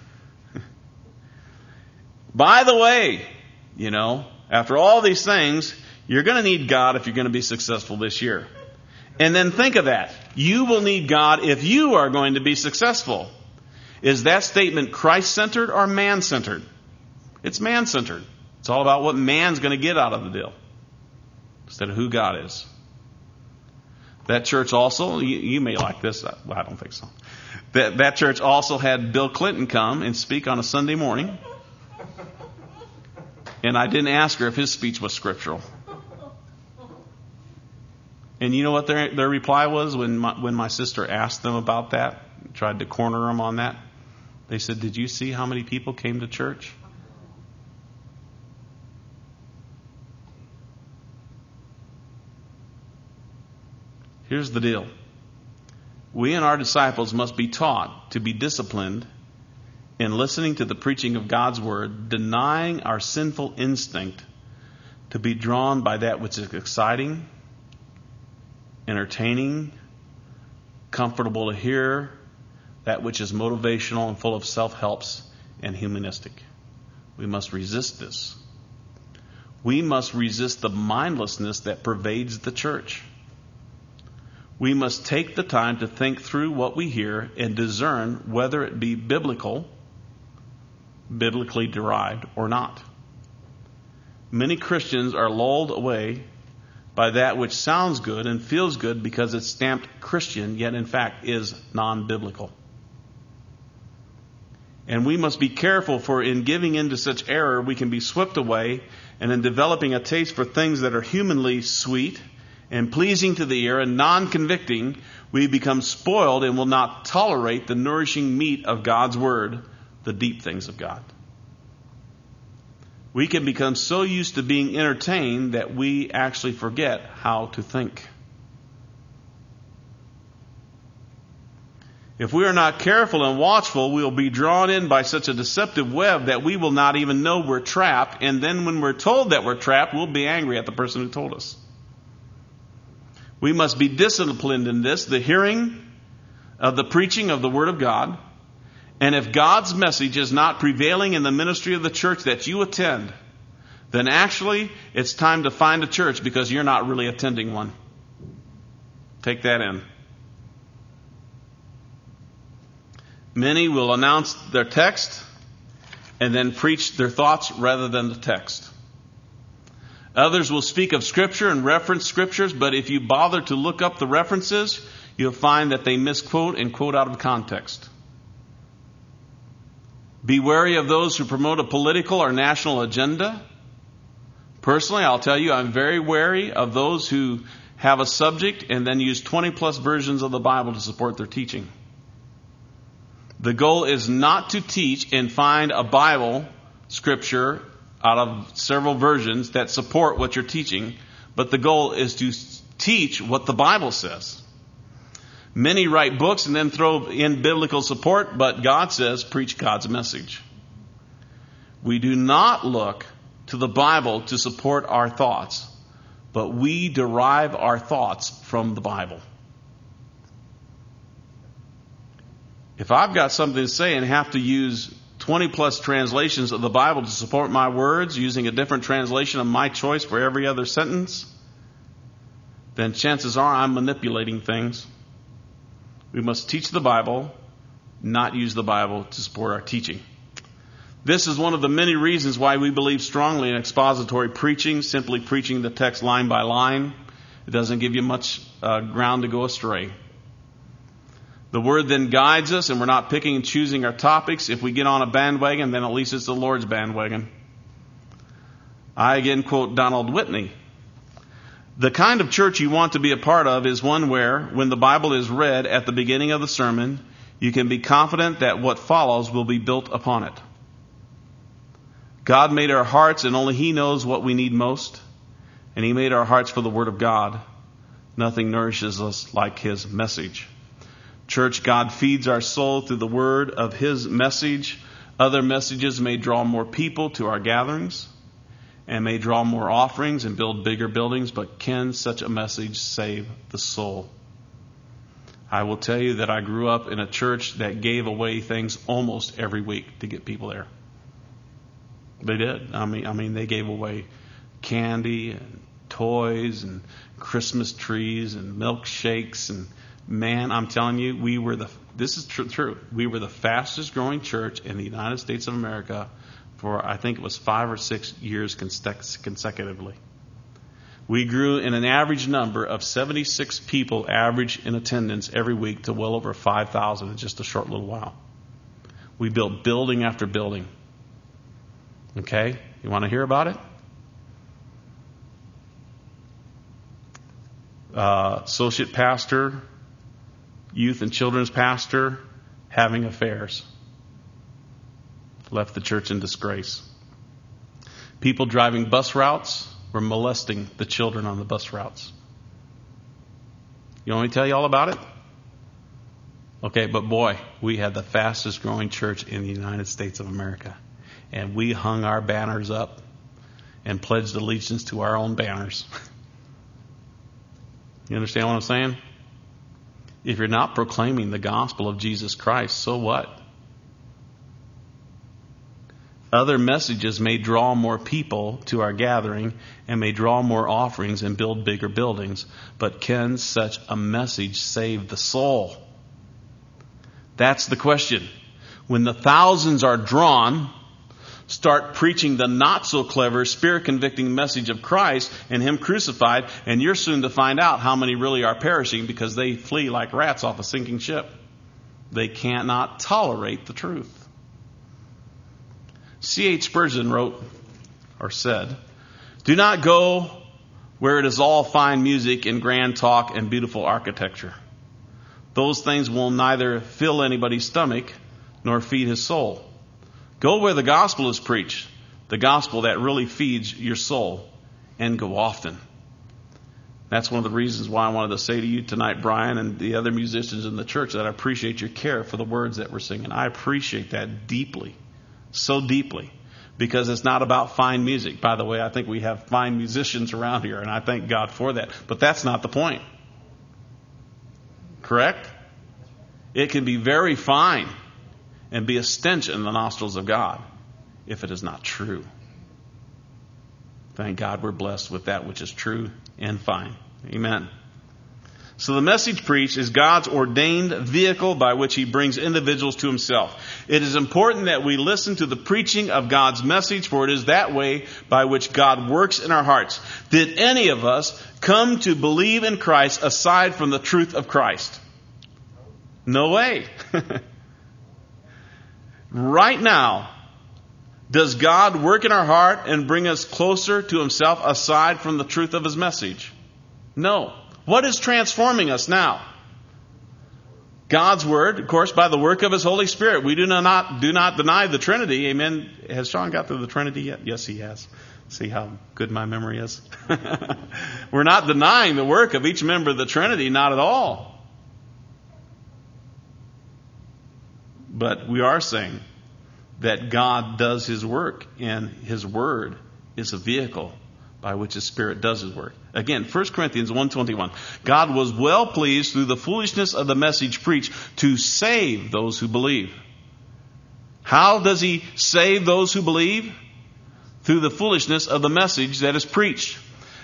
By the way, you know, after all these things, you're going to need God if you're going to be successful this year. And then think of that. You will need God if you are going to be successful. Is that statement Christ-centered or man-centered? It's man-centered. It's all about what man's going to get out of the deal instead of who God is. That church also, you, you may like this. Well, I don't think so. That, that church also had Bill Clinton come and speak on a Sunday morning. And I didn't ask her if his speech was scriptural. And you know what their their reply was when my, when my sister asked them about that, tried to corner them on that? They said, "Did you see how many people came to church?" Here's the deal. We and our disciples must be taught to be disciplined in listening to the preaching of God's Word, denying our sinful instinct to be drawn by that which is exciting, entertaining, comfortable to hear, that which is motivational and full of self-helps and humanistic. We must resist this. We must resist the mindlessness that pervades the church. We must take the time to think through what we hear and discern whether it be biblical, biblically derived, or not. Many Christians are lulled away by that which sounds good and feels good because it's stamped Christian, yet in fact is non-biblical. And we must be careful, for in giving in to such error, we can be swept away, and in developing a taste for things that are humanly sweet and pleasing to the ear and non-convicting, we become spoiled and will not tolerate the nourishing meat of God's Word, the deep things of God. We can become so used to being entertained that we actually forget how to think. If we are not careful and watchful, we will be drawn in by such a deceptive web that we will not even know we're trapped. And then when we're told that we're trapped, we'll be angry at the person who told us. We must be disciplined in this, the hearing of the preaching of the Word of God. And if God's message is not prevailing in the ministry of the church that you attend, then actually it's time to find a church because you're not really attending one. Take that in. Many will announce their text and then preach their thoughts rather than the text. Others will speak of Scripture and reference Scriptures, but if you bother to look up the references, you'll find that they misquote and quote out of context. Be wary of those who promote a political or national agenda. Personally, I'll tell you, I'm very wary of those who have a subject and then use twenty plus versions of the Bible to support their teaching. The goal is not to teach and find a Bible scripture out of several versions that support what you're teaching, but the goal is to teach what the Bible says. Many write books and then throw in biblical support, but God says preach God's message. We do not look to the Bible to support our thoughts, but we derive our thoughts from the Bible. If I've got something to say and have to use twenty plus translations of the Bible to support my words, using a different translation of my choice for every other sentence, then chances are I'm manipulating things. We must teach the Bible, not use the Bible to support our teaching. This is one of the many reasons why we believe strongly in expository preaching, simply preaching the text line by line. It doesn't give you much uh, ground to go astray. The Word then guides us, and we're not picking and choosing our topics. If we get on a bandwagon, then at least it's the Lord's bandwagon. I again quote Donald Whitney. The kind of church you want to be a part of is one where, when the Bible is read at the beginning of the sermon, you can be confident that what follows will be built upon it. God made our hearts, and only He knows what we need most. And He made our hearts for the Word of God. Nothing nourishes us like His message. Church, God feeds our soul through the word of His message. Other messages may draw more people to our gatherings and may draw more offerings and build bigger buildings, but can such a message save the soul? I will tell you that I grew up in a church that gave away things almost every week to get people there. They did. I mean, I mean, they gave away candy and toys and Christmas trees and milkshakes. And man, I'm telling you, we were the, this is true, true. We were the fastest growing church in the United States of America for, I think it was five or six years consecutively. We grew in an average number of seventy-six people average in attendance every week to well over five thousand in just a short little while. We built building after building. Okay? You want to hear about it? Uh, associate pastor, youth and children's pastor, having affairs. Left the church in disgrace. People driving bus routes were molesting the children on the bus routes. You want me to tell you all about it? Okay, but boy, we had the fastest growing church in the United States of America. And we hung our banners up and pledged allegiance to our own banners. You understand what I'm saying? If you're not proclaiming the gospel of Jesus Christ, so what? Other messages may draw more people to our gathering and may draw more offerings and build bigger buildings, but can such a message save the soul? That's the question. When the thousands are drawn, start preaching the not so clever, spirit convicting message of Christ and Him crucified, and you're soon to find out how many really are perishing because they flee like rats off a sinking ship. They cannot tolerate the truth. C H Spurgeon wrote, or said, "Do not go where it is all fine music and grand talk and beautiful architecture. Those things will neither fill anybody's stomach nor feed his soul. Go where the gospel is preached, the gospel that really feeds your soul, and go often." That's one of the reasons why I wanted to say to you tonight, Brian, and the other musicians in the church, that I appreciate your care for the words that we're singing. I appreciate that deeply, so deeply, because it's not about fine music. By the way, I think we have fine musicians around here, and I thank God for that. But that's not the point. Correct? It can be very fine and be a stench in the nostrils of God if it is not true. Thank God we're blessed with that which is true and fine. Amen. So the message preached is God's ordained vehicle by which He brings individuals to Himself. It is important that we listen to the preaching of God's message, for it is that way by which God works in our hearts. Did any of us come to believe in Christ aside from the truth of Christ? No way. Right now, does God work in our heart and bring us closer to Himself aside from the truth of His message? No. What is transforming us now? God's Word, of course, by the work of His Holy Spirit. We do not, do not deny the Trinity. Amen. Has Sean got through the Trinity yet? Yes, he has. See how good my memory is? We're not denying the work of each member of the Trinity, not at all. But we are saying that God does His work, and His Word is a vehicle by which His Spirit does His work. Again, First Corinthians one twenty-one. God was well pleased through the foolishness of the message preached to save those who believe. How does He save those who believe? Through the foolishness of the message that is preached.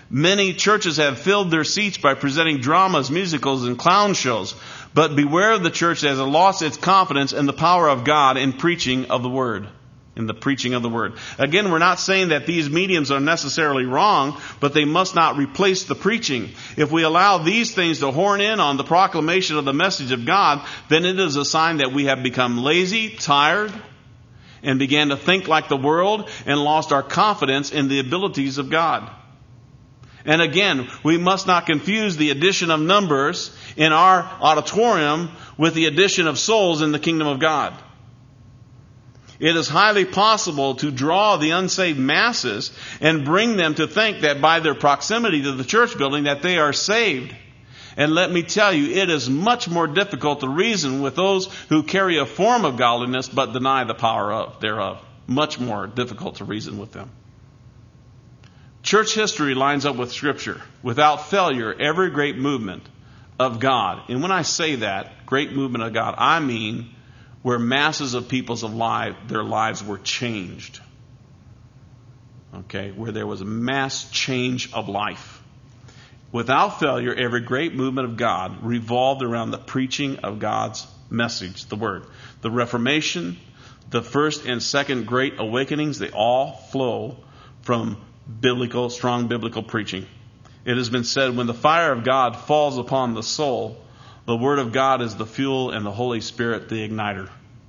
Many churches have filled their seats by presenting dramas, musicals, and clown shows. But beware of the church that has lost its confidence in the power of God in preaching of the Word. In the preaching of the Word. Again, we're not saying that these mediums are necessarily wrong, but they must not replace the preaching. If we allow these things to horn in on the proclamation of the message of God, then it is a sign that we have become lazy, tired, and began to think like the world and lost our confidence in the abilities of God. And again, we must not confuse the addition of numbers in our auditorium with the addition of souls in the kingdom of God. It is highly possible to draw the unsaved masses and bring them to think that by their proximity to the church building that they are saved. And let me tell you, it is much more difficult to reason with those who carry a form of godliness but deny the power of thereof. Much more difficult to reason with them. Church history lines up with Scripture. Without failure, every great movement of God, and when I say that, great movement of God, I mean where masses of people's alive, their lives were changed. Okay, where there was a mass change of life. Without failure, every great movement of God revolved around the preaching of God's message, the Word. The Reformation, the first and second great awakenings, they all flow from biblical, strong biblical preaching. It has been said, when the fire of God falls upon the soul, the Word of God is the fuel and the Holy Spirit the igniter.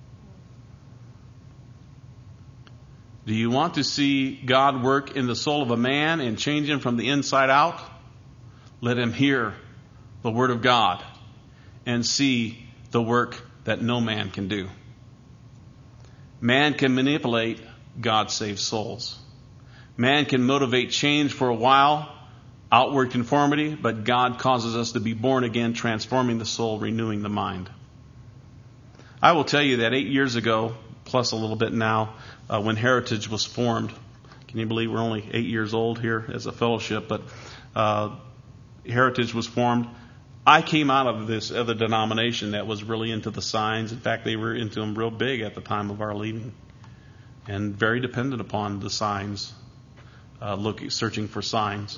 Do you want to see God work in the soul of a man and change him from the inside out? Let him hear the Word of God and see the work that no man can do. Man can manipulate, God saves souls. Man can motivate change for a while, outward conformity, but God causes us to be born again, transforming the soul, renewing the mind. I will tell you that eight years ago, plus a little bit now, uh, when Heritage was formed, can you believe we're only eight years old here as a fellowship, but uh, Heritage was formed. I came out of this other denomination that was really into the signs. In fact, they were into them real big at the time of our leaving, and very dependent upon the signs, uh, looking, searching for signs.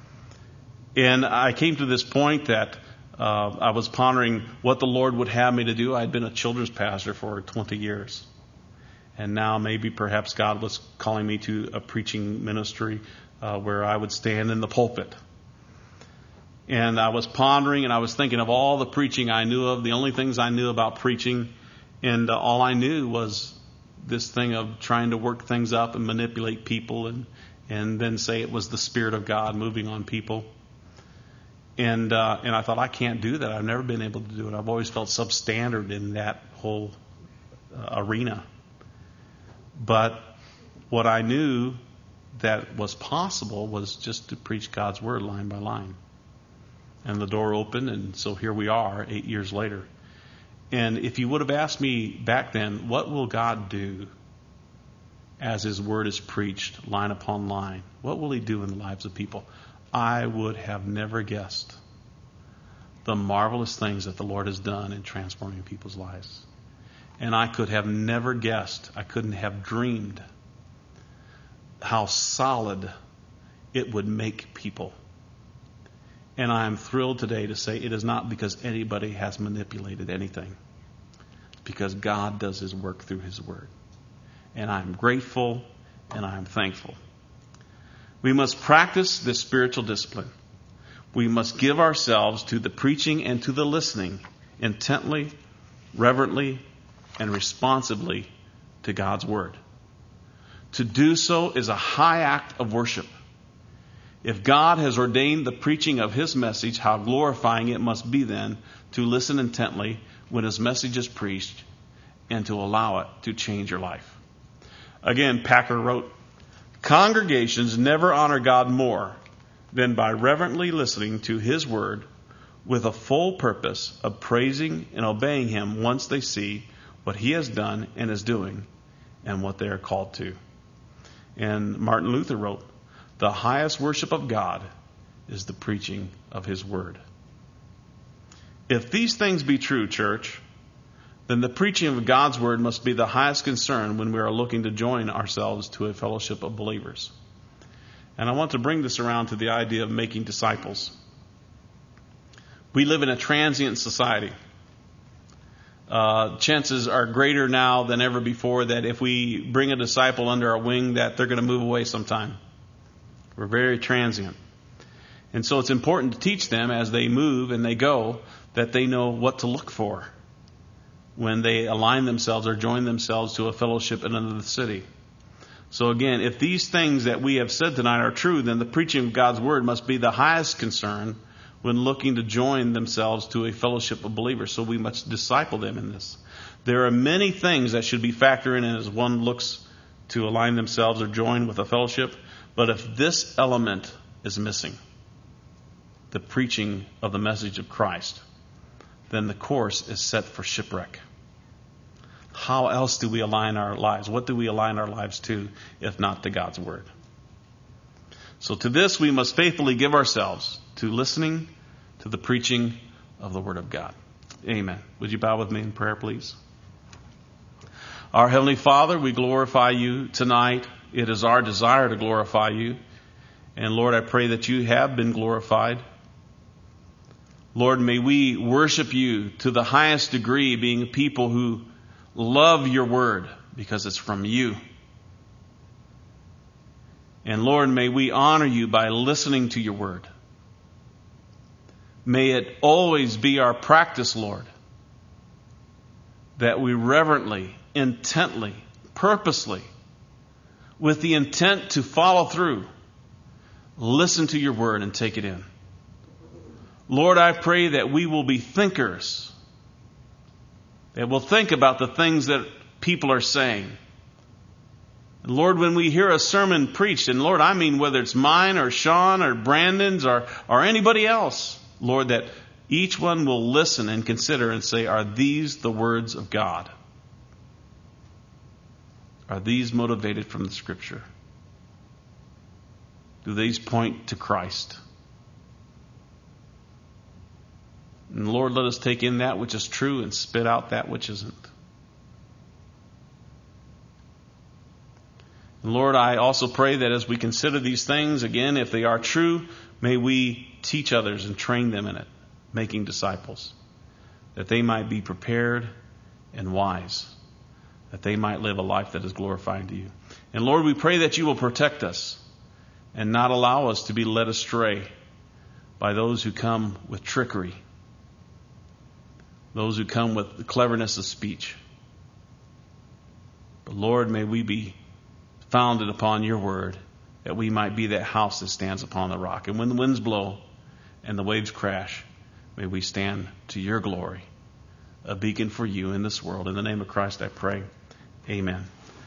And I came to this point that uh, I was pondering what the Lord would have me to do. I'd been a children's pastor for twenty years. And now maybe perhaps God was calling me to a preaching ministry uh, where I would stand in the pulpit. And I was pondering and I was thinking of all the preaching I knew of, the only things I knew about preaching. And uh, all I knew was this thing of trying to work things up and manipulate people and, and then say it was the Spirit of God moving on people. And uh, and I thought, I can't do that. I've never been able to do it. I've always felt substandard in that whole uh, arena. But what I knew that was possible was just to preach God's Word line by line. And the door opened, and so here we are eight years later. And if you would have asked me back then, what will God do as His Word is preached line upon line? What will He do in the lives of people? I would have never guessed the marvelous things that the Lord has done in transforming people's lives. And I could have never guessed, I couldn't have dreamed how solid it would make people. And I am thrilled today to say it is not because anybody has manipulated anything. It's because God does His work through His Word. And I'm grateful and I'm thankful. We must practice this spiritual discipline. We must give ourselves to the preaching and to the listening intently, reverently, and responsively to God's Word. To do so is a high act of worship. If God has ordained the preaching of His message, how glorifying it must be then to listen intently when His message is preached and to allow it to change your life. Again, Packer wrote, congregations never honor God more than by reverently listening to His Word with a full purpose of praising and obeying Him once they see what He has done and is doing and what they are called to. And Martin Luther wrote, the highest worship of God is the preaching of His Word. If these things be true, church, then the preaching of God's Word must be the highest concern when we are looking to join ourselves to a fellowship of believers. And I want to bring this around to the idea of making disciples. We live in a transient society. Uh, chances are greater now than ever before that if we bring a disciple under our wing, that they're going to move away sometime. We're very transient. And so it's important to teach them as they move and they go that they know what to look for when they align themselves or join themselves to a fellowship in another city. So again, if these things that we have said tonight are true, then the preaching of God's Word must be the highest concern when looking to join themselves to a fellowship of believers. So we must disciple them in this. There are many things that should be factored in as one looks to align themselves or join with a fellowship. But if this element is missing, the preaching of the message of Christ, then the course is set for shipwreck. How else do we align our lives? What do we align our lives to if not to God's Word? So to this we must faithfully give ourselves to listening to the preaching of the Word of God. Amen. Would you bow with me in prayer, please? Our Heavenly Father, we glorify you tonight. It is our desire to glorify you. And Lord, I pray that you have been glorified. Lord, may we worship you to the highest degree, being people who love your word because it's from you. And Lord, may we honor you by listening to your word. May it always be our practice, Lord, that we reverently, intently, purposely, with the intent to follow through, listen to your word and take it in. Lord, I pray that we will be thinkers, that we'll think about the things that people are saying. And Lord, when we hear a sermon preached, and Lord, I mean whether it's mine or Sean or Brandon's or, or anybody else, Lord, that each one will listen and consider and say, are these the words of God? Are these motivated from the Scripture? Do these point to Christ? And Lord, let us take in that which is true and spit out that which isn't. And Lord, I also pray that as we consider these things, again, if they are true, may we teach others and train them in it, making disciples, that they might be prepared and wise, that they might live a life that is glorifying to you. And Lord, we pray that you will protect us and not allow us to be led astray by those who come with trickery, those who come with the cleverness of speech. But Lord, may we be founded upon your word, that we might be that house that stands upon the rock. And when the winds blow and the waves crash, may we stand to your glory, a beacon for you in this world. In the name of Christ I pray. Amen.